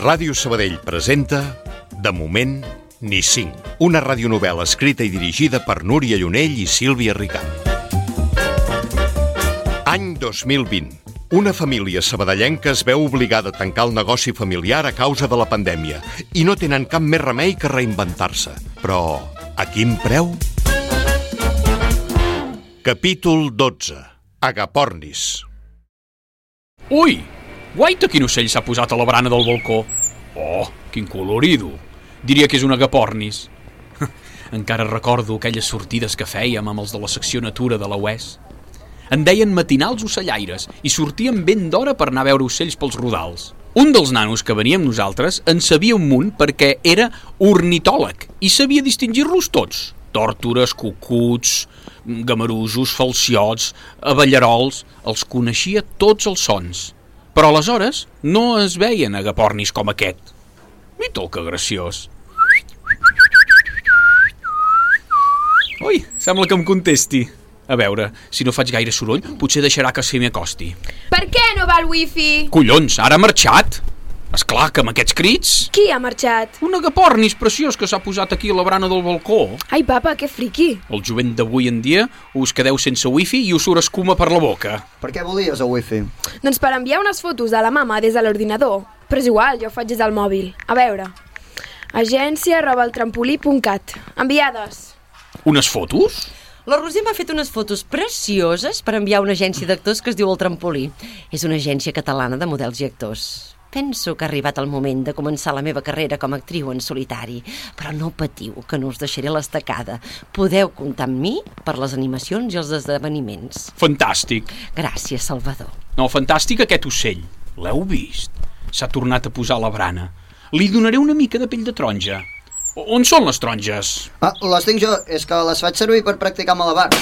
Ràdio Sabadell presenta De moment, ni cinc. Una radionovel·la escrita i dirigida per Núria Llunell i Sílvia Ricart. Any 2020. Una família sabadellenca es veu obligada a tancar el negoci familiar a causa de la pandèmia i no tenen cap més remei que reinventar-se. Però a quin preu? Capítol 12. Agapornis. Ui! Guaita quin ocell s'ha posat a la barana del balcó. Oh, quin colorido. Diria que és un agapornis. Encara recordo aquelles sortides que fèiem amb els de la secció natura de la UES. En deien matinals ocellaires i sortíem ben d'hora per anar a veure ocells pels rodals. Un dels nanos que veníem nosaltres en sabia un munt perquè era ornitòleg i sabia distingir-los tots. Tòrtores, cucuts, gamarusos, falciots, aballarols... Els coneixia tots els sons. Però aleshores no es veien agapornis com aquest. Mira que graciós. Ui, sembla que em contesti. A veure, si no faig gaire soroll, potser deixarà que se m'hi acosti. Per què no va el wifi? Collons, ara ha marxat? Esclar que amb aquests crits... Qui ha marxat? Un agapornis preciós que s'ha posat aquí a la barana del balcó. Ai, papa, que friqui. El jovent d'avui en dia us quedeu sense wifi i us surt escuma per la boca. Per què volies el wifi? Doncs per enviar unes fotos de la mama des de l'ordinador. Però és igual, jo ho faig des del mòbil. A veure. agència@eltrampolí.cat. Enviades. Unes fotos? La Roser m'ha fet unes fotos precioses per enviar a una agència d'actors que es diu El Trampolí. És una agència catalana de models i actors. Penso que ha arribat el moment de començar la meva carrera com a actriu en solitari, però no patiu, que no us deixaré l'estacada. Podeu comptar amb mi per les animacions i els esdeveniments. Fantàstic. Gràcies, Salvador. No, fantàstic aquest ocell. L'heu vist? S'ha tornat a posar a la brana. Li donaré una mica de pell de taronja. On són les taronges? Les tinc jo, és que les faig servir per practicar malabars.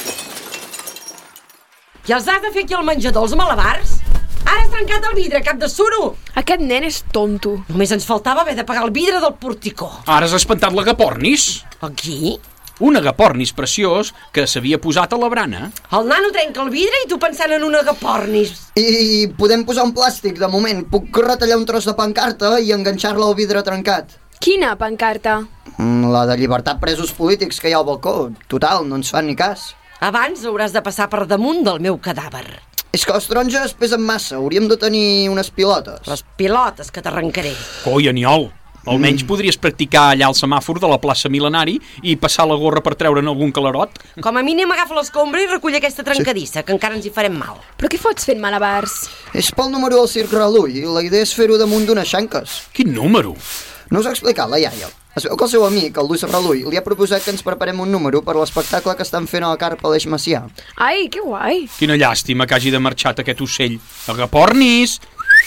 I els has de fer aquí al menjador, els malabars? Ara has trencat el vidre, cap de suro! Aquest nen és tonto. Només ens faltava haver de pagar el vidre del porticó. Ara has espantat l'agapornis? Aquí? Un agapornis preciós que s'havia posat a la brana. El nano trenca el vidre i tu pensant en un agapornis. I podem posar un plàstic, de moment. Puc retallar un tros de pancarta i enganxar-la al vidre trencat. Quina pancarta? La de llibertat presos polítics que hi ha al balcó. Total, no ens fan ni cas. Abans hauràs de passar per damunt del meu cadàver. És que les taronges pesen massa, hauríem de tenir unes pilotes. Les pilotes que t'arrencaré. Coi, Aniol, almenys podries practicar allà al semàfor de la plaça Mil·lenari i passar la gorra per treure'n algun calarot. Com a mínim agafa l'escombra i recull aquesta trencadissa, que encara ens hi farem mal. Però què fots fent malabars? És pel número del Circ Relull i la idea és fer-ho damunt d'unes xanques. Quin número? No us ha explicat la iaia. Es veu que el seu amic, el Lluís Relull, li ha proposat que ens preparem un número per l'espectacle que estan fent a la carpa l'Eix Macià. Ai, que guai. Quina llàstima que hagi de marxat aquest ocell. Agapornis!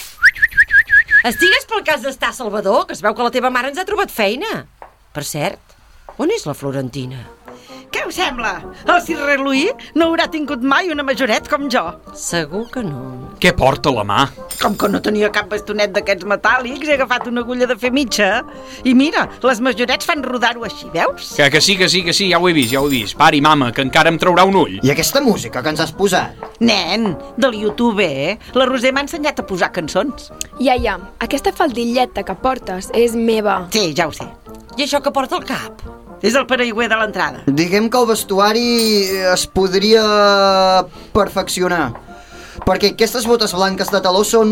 Estigues pel cas d'estar, Salvador, que es veu que la teva mare ens ha trobat feina. Per cert, on és la Florentina? Què us sembla? El Circ Relull no haurà tingut mai una majoret com jo. Segur que no. Què porta a la mà? Com que no tenia cap bastonet d'aquests metàl·lics, he agafat una agulla de fer mitja. I mira, les majorets fan rodar-ho així, veus? Que sí, ja ho he vist. Pari, mama, que encara em traurà un ull. I aquesta música que ens has posat? Nen, del YouTube, La Roser m'ha ensenyat a posar cançons. Iaia, aquesta faldilleta que portes és meva. Sí, ja ho sé. I això que porta al cap? És el paraigüer de l'entrada. Diguem que el vestuari es podria perfeccionar. Perquè aquestes botes blanques de taló són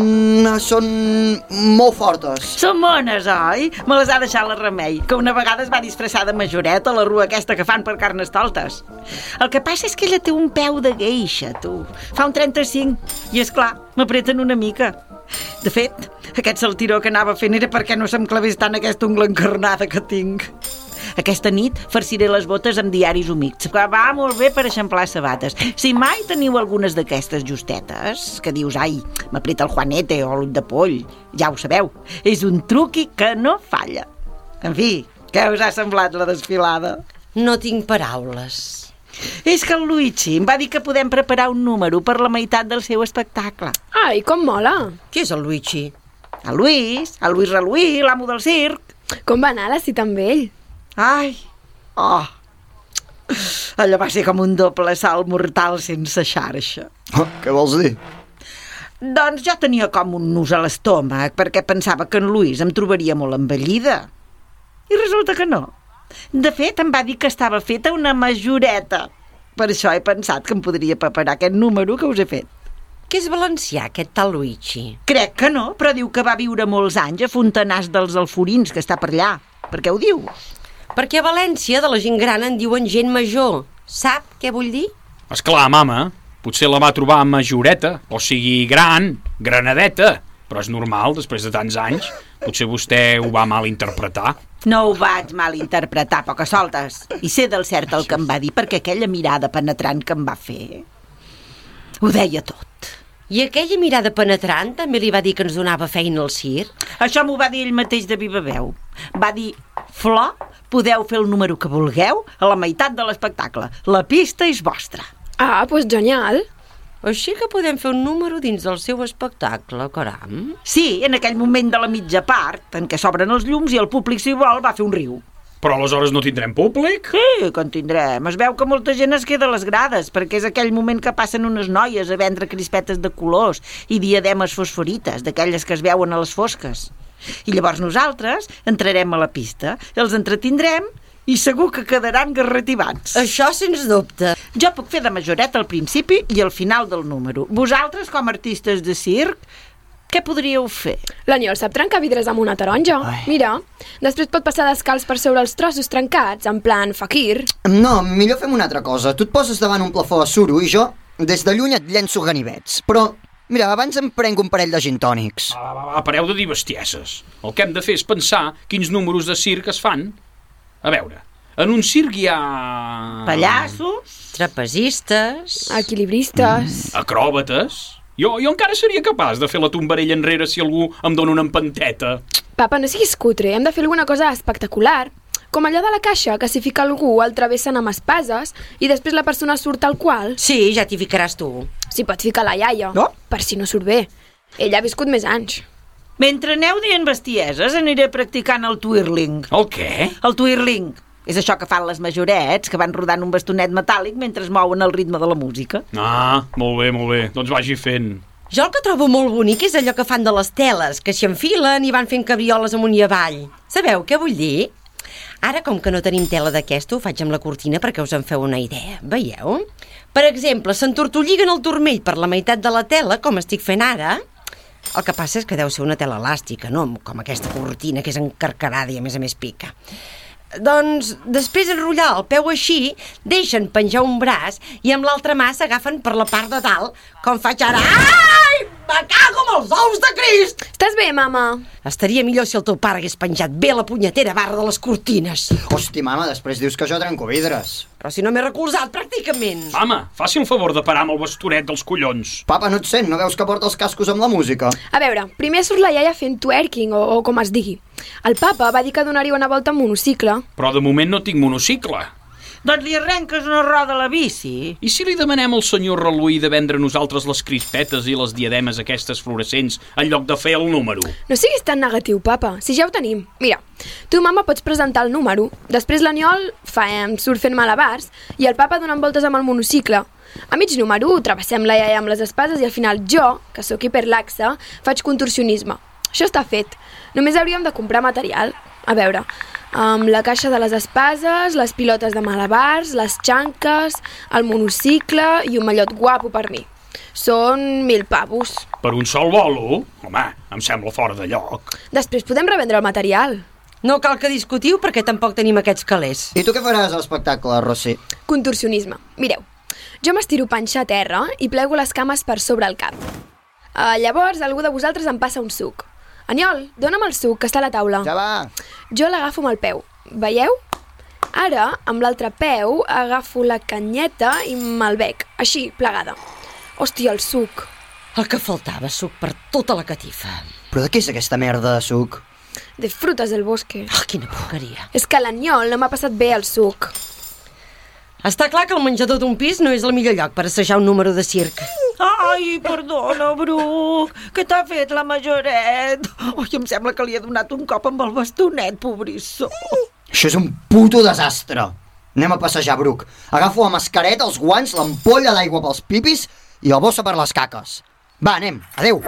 molt fortes. Són mones, oi? Me les ha deixat la Remei, que una vegada es va disfressar de majoreta a la rua aquesta que fan per Carnestoltes. El que passa és que ella té un peu de geisha, tu. Fa un 35, i és clar, m'apreten una mica. De fet, aquest saltiró que anava fent era perquè no se'm clavés tant aquesta ungla encarnada que tinc. Aquesta nit farciré les botes amb diaris humits, que va molt bé per eixamplar sabates. Si mai teniu algunes d'aquestes justetes, que dius, ai, m'apreta el Juanete o l'ull de poll, ja ho sabeu, és un truqui que no falla. En fi, què us ha semblat la desfilada? No tinc paraules. És que el Luigi em va dir que podem preparar un número per la meitat del seu espectacle. Ai, com mola. Qui és el Luigi? El Lluís Relull, l'amo del circ. Com va anar la cita amb ell? Ai, allò va ser com un doble salt mortal sense xarxa. Què vols dir? Doncs jo tenia com un nus a l'estómac perquè pensava que en Luis em trobaria molt envellida. I resulta que no. De fet, em va dir que estava feta una majoreta. Per això he pensat que em podria preparar aquest número que us he fet. Que és valencià, aquest tal Luigi? Crec que no, però diu que va viure molts anys a Fontanars dels Alforins, que està per allà. Per què ho diu? Perquè a València de la gent gran en diuen gent major. Sap què vull dir? Esclar, mama, potser la va trobar majoreta, o sigui, gran, granadeta, però és normal, després de tants anys. Potser vostè ho va malinterpretar. No ho vaig malinterpretar, poques soltes. I sé del cert el que em va dir, perquè aquella mirada penetrant que em va fer ho deia tot. I aquella mirada penetrant també li va dir que ens donava feina al circ? Això m'ho va dir ell mateix de viva veu. Va dir: Flor, podeu fer el número que vulgueu a la meitat de l'espectacle. La pista és vostra. Ah, doncs genial. Així que podem fer un número dins del seu espectacle, caram. Sí, en aquell moment de la mitja part, en què s'obren els llums i el públic, si vol, va fer un riu. Però aleshores no tindrem públic? Sí, que en tindrem. Es veu que molta gent es queda a les grades, perquè és aquell moment que passen unes noies a vendre crispetes de colors i diademes fosforites, d'aquelles que es veuen a les fosques. I llavors nosaltres entrarem a la pista, els entretindrem i segur que quedaran garrativats. Això sens dubte. Jo puc fer de majoreta al principi i al final del número. Vosaltres, com a artistes de circ, què podríeu fer? L'Aniol sap trencar vidres amb una taronja. Mira, després pot passar descalç per sobre els trossos trencats, en plan fakir. No, millor fem una altra cosa. Tu et poses davant un plafó de suro i jo, des de lluny, et llenço ganivets. Però, mira, abans em prenc un parell de gin tònics. Va, pareu de dir bestieses. El que hem de fer és pensar quins números de circ es fan. A veure, en un circ hi ha... Pallassos? Trapezistes. Equilibristes. Acròbates. Jo encara seria capaç de fer la tombarella enrere si algú em dona una empanteta. Papa, no siguis cutre, hem de fer alguna cosa espectacular. Com allò de la caixa, que s'hi fica algú, el travessen amb espases i després la persona surt tal qual. Sí, ja t'hi ficaràs tu. S'hi pot ficar la iaia, No? per si no surt bé. Ella ha viscut més anys. Mentre aneu dient bestieses, aniré practicant el twirling. El què? El twirling és això que fan les majorets, que van rodant un bastonet metàl·lic mentre es mouen al ritme de la música. Ah, molt bé. Doncs vagi fent. Jo el que trobo molt bonic és allò que fan de les teles, que s'hi enfilen i van fent cabrioles amunt i avall. Sabeu què vull dir? Ara, com que no tenim tela d'aquesta, ho faig amb la cortina perquè us en feu una idea. Veieu? Per exemple, s'entortolliguen el turmell per la meitat de la tela, com estic fent ara. El que passa és que deu ser una tela elàstica, no com aquesta cortina que és encarcarada i a més pica. Doncs, després d'enrotllar el peu així, deixen penjar un braç i amb l'altra mà s'agafen per la part de dalt, com faig ara. Ai! Me cago amb els ous de Crist! Estàs bé, mama? Estaria millor si el teu pare hagués penjat bé la punyetera barra de les cortines. Hosti, mama, després dius que jo trenco vidres. Però si no m'he recolzat, pràcticament. Mama, faci el favor de parar amb el bastonet dels collons. Papa, no et sent? No veus que porta els cascos amb la música? A veure, primer surt la iaia fent twerking, o com es digui. El papa va dir que donaria una volta amb monocicle. Però de moment no tinc monocicle. Doncs li arrenques una roda a la bici. I si li demanem al senyor Reluí de vendre nosaltres les crispetes i les diademes aquestes fluorescents en lloc de fer el número? No siguis tan negatiu, papa, si ja ho tenim. Mira, tu, mama, pots presentar el número, després l'Aniol surt fent malabars i el papa donant voltes amb el monocicle. A mig número travessem la iaia amb les espases i al final jo, que sóc hiperlaxa, faig contorsionisme. Això està fet. Només hauríem de comprar material. A veure, amb la caixa de les espases, les pilotes de malabars, les xanques, el monocicle i un mallot guapo per mi. Són 1.000 pavos. Per un sol bolo? Home, em sembla fora de lloc. Després podem revendre el material. No cal que discutiu perquè tampoc tenim aquests calés. I tu què faràs a l'espectacle, Rossi? Contorsionisme. Mireu, jo m'estiro panxa a terra i plego les cames per sobre el cap. Llavors, algú de vosaltres em passa un suc. Aniol, dona'm el suc, que està a la taula. Ja va. Jo l'agafo amb el peu. Veieu? Ara, amb l'altre peu, agafo la canyeta i me'l bec, així, plegada. Hòstia, el suc. El que faltava, suc per tota la catifa. Però de què és aquesta merda de suc? De frutas del bosque. Ah, quina porqueria. És que l'Aniol no m'ha passat bé el suc. Està clar que el menjador d'un pis no és el millor lloc per assajar un número de circ. Ai, perdona, Bruc, què t'ha fet la majoret? Ai, em sembla que li he donat un cop amb el bastonet, pobrissó. Això és un puto desastre. Anem a passejar, Bruc. Agafo la mascareta, els guants, l'ampolla d'aigua pels pipis i la bossa per les caques. Va, anem, adeu.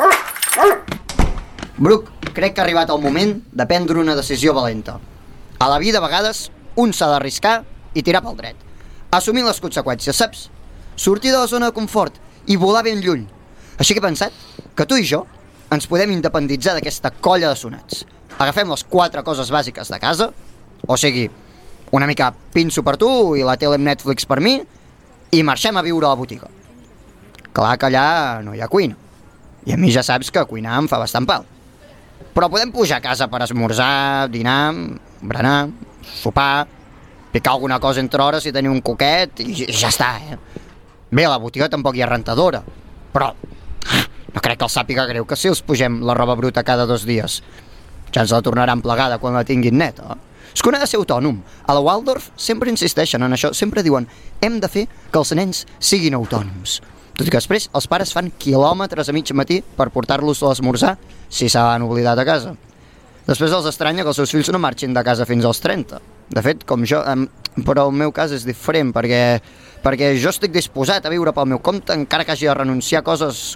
Bruc, crec que ha arribat el moment de prendre una decisió valenta. A la vida, a vegades, un s'ha d'arriscar i tirar pel dret. Assumint les conseqüències, saps? Sortir de la zona de confort i volar ben lluny. Així que he pensat que tu i jo ens podem independitzar d'aquesta colla de sonats. Agafem les 4 coses bàsiques de casa, o sigui, una mica pinso per tu i la tele amb Netflix per mi, i marxem a viure a la botiga. Clar que allà no hi ha cuina, i a mi ja saps que cuinar em fa bastant pal. Però podem pujar a casa per esmorzar, dinar, berenar, sopar, picar alguna cosa entre hores i tenir un coquet i ja està, Bé, a la botiga tampoc hi ha rentadora, però no crec que els sàpiga greu que si els pugem la roba bruta cada 2 dies. Ja ens la tornaran plegada quan la tinguin neta. És que un ha de ser autònom. A la Waldorf sempre insisteixen en això, sempre diuen hem de fer que els nens siguin autònoms. Tot i que després els pares fan quilòmetres a mig matí per portar-los a l'esmorzar si s'han oblidat a casa. Després els estranya que els seus fills no marxin de casa fins als 30. De fet, com jo, però el meu cas és diferent, perquè jo estic disposat a viure pel meu compte encara que hagi de renunciar a coses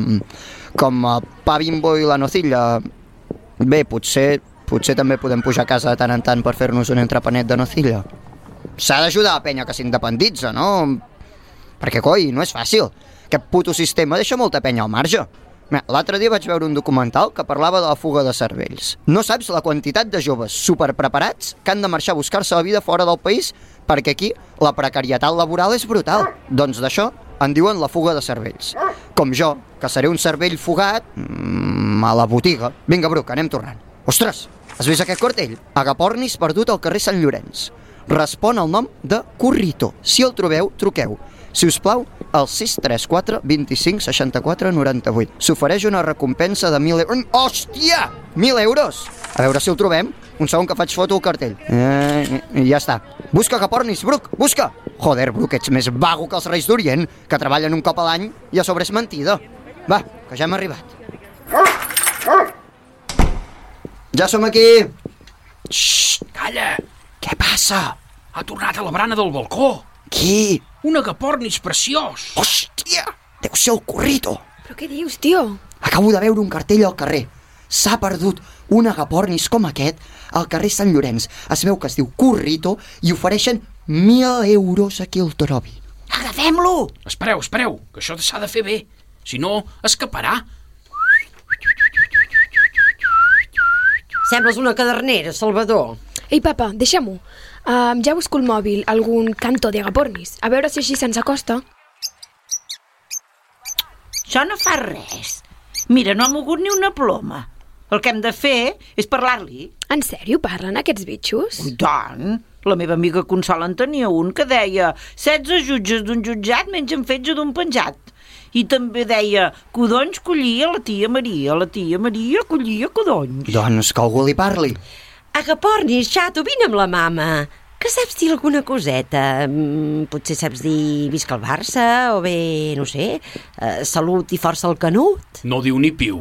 com el pa Bimbo i la nocilla. Bé, potser també podem pujar a casa de tant en tant per fer-nos un entrepanet de nocilla. S'ha d'ajudar a penya que s'independitza, no? Perquè, coi, no és fàcil. Aquest puto sistema deixa molta penya al marge. L'altre dia vaig veure un documental que parlava de la fuga de cervells. No saps la quantitat de joves superpreparats que han de marxar a buscar-se la vida fora del país perquè aquí la precarietat laboral és brutal. Doncs d'això en diuen la fuga de cervells. Com jo, que seré un cervell fugat a la botiga. Vinga, Bruc, anem tornant. Ostres, has vist aquest cartell? Agapornis perdut al carrer Sant Llorenç. Respon al nom de Currito. Si el trobeu, truqueu. Si us plau, al 634 25 64 98. S'ofereix una recompensa de 1.000 euros. Hòstia! 1.000 euros! A veure si el trobem. Un segon que faig foto al cartell. Ja està. Busca Agapornis, Bruc, busca! Joder, Bruc, ets més vago que els Reis d'Orient, que treballen un cop a l'any i a sobre és mentida. Va, que ja hem arribat. Ja som aquí! Xxxt, calla! Què passa? Ha tornat a la barana del balcó. Qui? Un agapornis preciós. Hòstia! Deu ser el Currito. Però què dius, tio? Acabo de veure un cartell al carrer. S'ha perdut un agapornis com aquest al carrer Sant Llorenç. Es veu que es diu Currito i ofereixen 1.000 euros a qui el trobi. Agafem-lo! Espereu, que això s'ha de fer bé. Si no, escaparà. Sembles una cadernera, Salvador. Ei, papa, deixa-m'ho. Ja busco el mòbil, algun canto de agapornis. A veure si així se'ns acosta. Això no fa res. Mira, no ha mogut ni una ploma. El que hem de fer és parlar-li. En sèrio parlen aquests bitxos? I tant! La meva amiga Consol en tenia un que deia 16 jutges d'un jutjat mengen fetge d'un penjat. I també deia codonys collia la tia Maria collia codonys. Doncs que algú li parli. Agapornis, xato, vine amb la mama. Que saps dir alguna coseta? Potser saps dir visca el Barça, o bé, no sé, salut i força al Canut? No diu ni piu.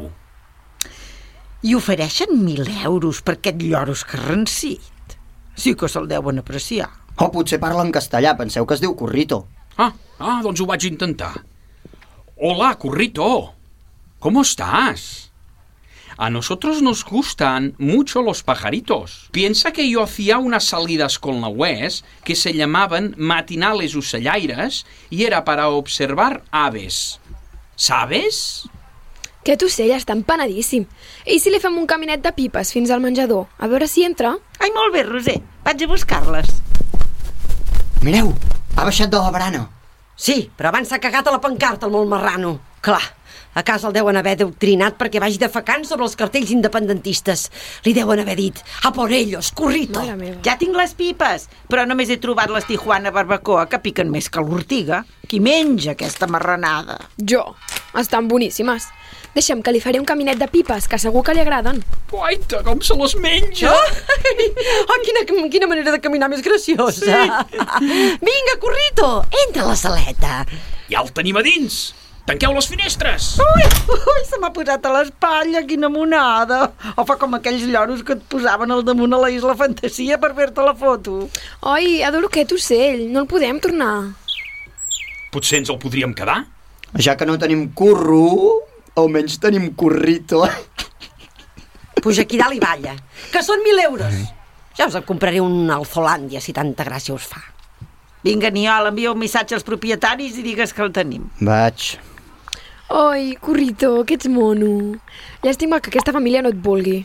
I ofereixen 1.000 euros per aquest lloro escarransit. Sí que se'l deuen apreciar. O potser parla en castellà, penseu que es diu Currito. Doncs ho vaig intentar. Hola, Currito. ¿Cómo estás? A nosotros nos gustan mucho los pajaritos. Piensa que yo hacía unas salidas con la UES que se llamaban matinales ocellaires y era para observar aves. ¿Sabes? Aquest ocell està empanadíssim. I si li fem un caminet de pipes fins al menjador? A veure si entra. Ai, molt bé, Roser. Vaig a buscar-les. Mireu, ha baixat de la barana. Sí, però abans s'ha cagat a la pancarta, el molt marrano. Clar, a casa el deuen haver adoctrinat perquè vagi defecant sobre els cartells independentistes. Li deuen haver dit, a por ellos, Currito. Mare meva. Ja tinc les pipes, però només he trobat les Tijuana barbacoa que piquen més que l'ortiga. Qui menja aquesta marranada? Jo. Estan boníssimes. Deixa'm que li faré un caminet de pipes, que segur que li agraden. Guaita, com se les menja! Quina manera de caminar més graciosa! Sí. Vinga, Currito, entra a la saleta. Ja el tenim a dins! Tanqueu les finestres! Ui, se m'ha posat a l'espatlla, quina monada! O fa com aquells lloros que et posaven al damunt a la Isla Fantasia per fer-te la foto. Oi, adoro aquest ocell, no el podem tornar. Potser ens el podríem quedar? Ja que no tenim curro, almenys tenim currito. Puja aquí dalt i balla, que són 1.000 euros. Ja us en compraré un Alzolàndia, si tanta gràcia us fa. Vinga, Niol, envia un missatge als propietaris i digues que el tenim. Vaig. Oi, Currito, que ets mono. Llàstima que aquesta família no et vulgui.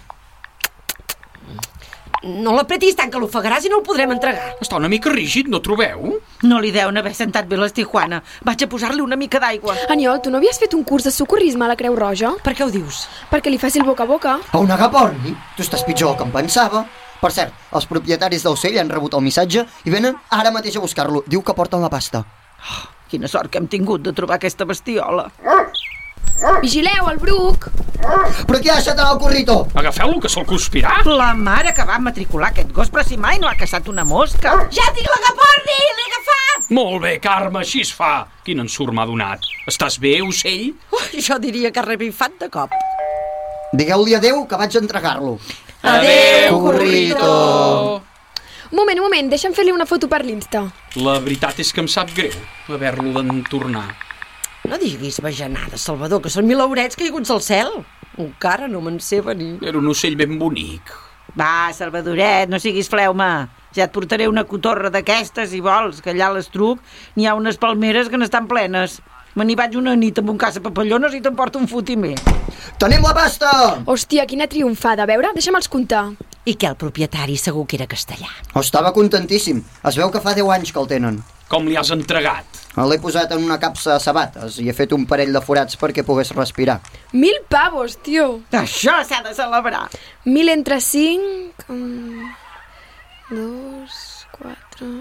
No l'apretis tant que l'ofegaràs i no el podrem entregar. Està una mica rígid, no trobeu? No li deuen haver sentat bé les Tijuana. Vaig a posar-li una mica d'aigua. Aniol, tu no havies fet un curs de socorrisme a la Creu Roja? Per què ho dius? Perquè li faci el boca a boca. A un agaporni? Tu estàs pitjor del que em pensava. Per cert, els propietaris d'Ocell han rebut el missatge i venen ara mateix a buscar-lo. Diu que porten la pasta. Oh, quina sort que hem tingut de trobar aquesta bestiola. Vigileu, el Bruc! Però qui ha deixat anar el currito? Agafeu-lo, que se'l conspirà. La mare que va matricular aquest gos, però si mai no ha caçat una mosca. Ja tinc l'agaporni! L'he agafat! Molt bé, Carme, així es fa. Quin ensurt m'ha donat. Estàs bé, ocell? Jo diria que ha revifat de cop. Digueu-li adeu que vaig a entregar-lo. Adéu, Currito! Un moment, deixa'm fer-li una foto per l'Insta. La veritat és que em sap greu haver-lo d'entornar. No diguis bajanades, Salvador, que són 1.000 eurets caiguts al cel. Encara no me'n sé venir. Era un ocell ben bonic. Va, Salvadoret, no siguis fleuma. Ja et portaré una cotorra d'aquestes, si vols, que allà a l'Estruc n'hi ha unes palmeres que n'estan plenes. Me n'hi vaig una nit amb un caça-papallones i te'n porto un fotimer. Tenim la pasta! Hòstia, quina triomfada. A veure, deixa'm-els comptar. I que el propietari segur que era castellà. Estava contentíssim. Es veu que fa 10 anys que el tenen. Com li has entregat? L'he posat en una capsa de sabates i he fet un parell de forats perquè pogués respirar. 1.000 pavos, tio. Això s'ha de celebrar. 1.000 entre 5... 2, 4...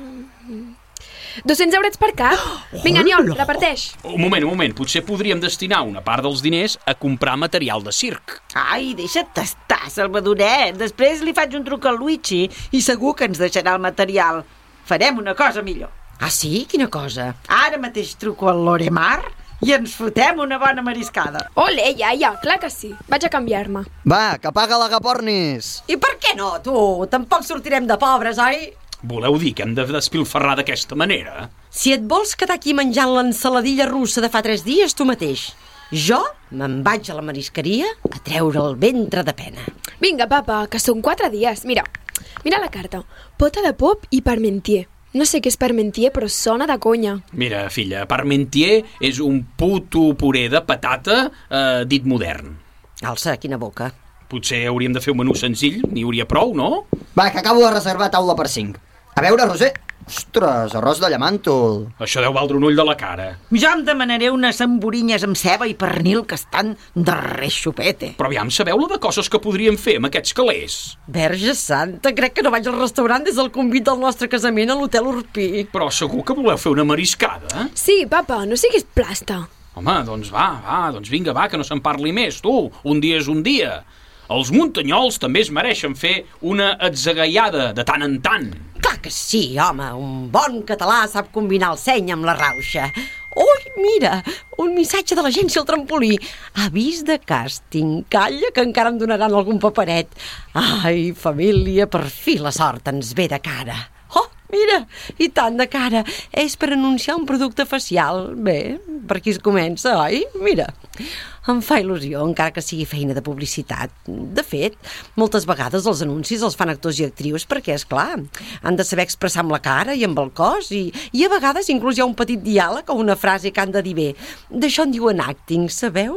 200 eurets per cap. Vinga, Aniol, reparteix. Un moment. Potser podríem destinar una part dels diners a comprar material de circ. Ai, deixa't estar, Salvadoret. Després li faig un truc al Luigi i segur que ens deixarà el material. Farem una cosa millor. Ah, sí? Quina cosa? Ara mateix truco al Loremar i ens fotem una bona mariscada. Ole, iaia, clar que sí. Vaig a canviar-me. Va, que paga l'agapornis! I per què no, tu? Tampoc sortirem de pobres, oi? Voleu dir que hem de despilfarrar d'aquesta manera? Si et vols quedar aquí menjant l'ensaladilla russa de fa 3 dies, tu mateix. Jo me'n vaig a la marisqueria a treure el ventre de pena. Vinga, papa, que són 4 dies. Mira la carta. Pota de pop i parmentier. No sé què és parmentier, però sona de conya. Mira, filla, parmentier és un puto puré de patata dit modern. Alça, quina boca. Potser hauríem de fer un menú senzill, n'hi hauria prou, no? Va, que acabo de reservar taula per 5. A veure, Roser... Ostres, arròs de llamàntol. Això deu valdre un ull de la cara. Jo em demanaré unes samborinyes amb ceba i pernil que estan de reixopete. Però aviam, sabeu la de coses que podríem fer amb aquests calés? Verge santa, crec que no vaig al restaurant des del convit del nostre casament a l'Hotel Urpí. Però segur que voleu fer una mariscada? Sí, papa, no siguis plasta. Home, doncs doncs vinga, que no se'n parli més, tu. Un dia és un dia. Els muntanyols també es mereixen fer una atzagaiada de tant en tant. Clar que sí, home, un bon català sap combinar el seny amb la rauxa. Ui, mira, un missatge de l'agència El Trampolí. Avís de càsting, calla que encara em donaran algun paperet. Ai, família, per fi la sort ens ve de cara. Oh, mira, i tant de cara. És per anunciar un producte facial. Bé, per aquí es comença, oi? Mira, em fa il·lusió, encara que sigui feina de publicitat. De fet, moltes vegades els anuncis els fan actors i actrius perquè, és clar, han de saber expressar amb la cara i amb el cos i a vegades inclús hi ha un petit diàleg o una frase que han de dir bé. D'això en diuen acting, sabeu?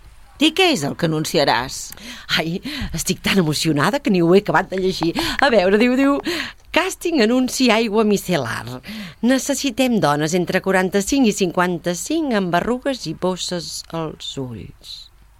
I què és el que anunciaràs? Ai, estic tan emocionada que ni ho he acabat de llegir. A veure, diu... Càsting anunci aigua micel·lar. Necessitem dones entre 45 i 55 amb arrugues i bosses als ulls.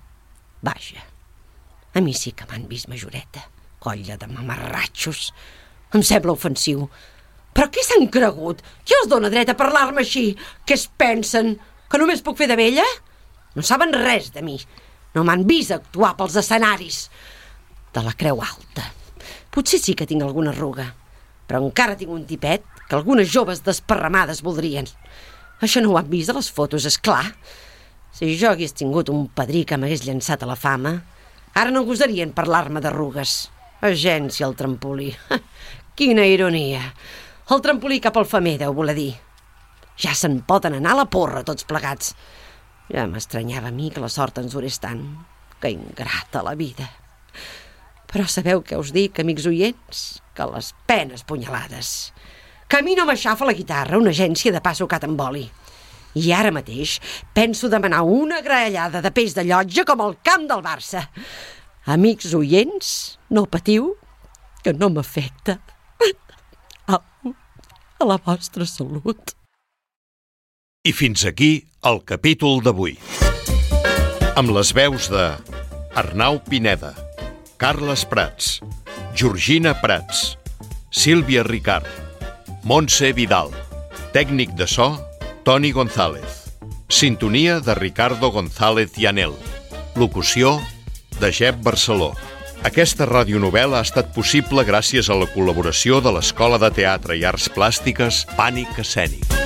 Vaja, a mi sí que m'han vist majoreta. Colla de mamarratxos. Em sembla ofensiu. Però què s'han cregut? Qui els dona dret a parlar-me així? Què es pensen? Que només puc fer de vella? No saben res de mi. No m'han vist actuar pels escenaris. De la Creu Alta. Potser sí que tinc alguna arruga, però encara tinc un tipet que algunes joves desparramades voldrien. Això no ho han vist a les fotos, és clar. Si jo hagués tingut un padrí que m'hagués llançat a la fama, ara no gosarien parlar-me d'arrugues. Agència El Trampolí. Quina ironia. El trampolí cap al femer, deu voler dir. Ja se'n poden anar a la porra tots plegats. Ja m'estranyava a mi que la sort ens durés tant. Que ingrata la vida. Però sabeu què us dic, amics oients? Que les penes punyalades. Que a mi no m'aixafa la guitarra una agència de pa sucat amb oli. I ara mateix penso demanar una graellada de peix de llotja com al camp del Barça. Amics oients, no patiu, que no m'afecta. Au, a la vostra salut. I fins aquí el capítol d'avui. Amb les veus de Arnau Pineda, Carles Prats, Georgina Prats, Sílvia Ricard, Montse Vidal, tècnic de so, Toni González, sintonia de Ricardo González Llanel, locució de Jep Barceló. Aquesta radionovel·la ha estat possible gràcies a la col·laboració de l'Escola de Teatre i Arts Plàstiques Pànic Escènic.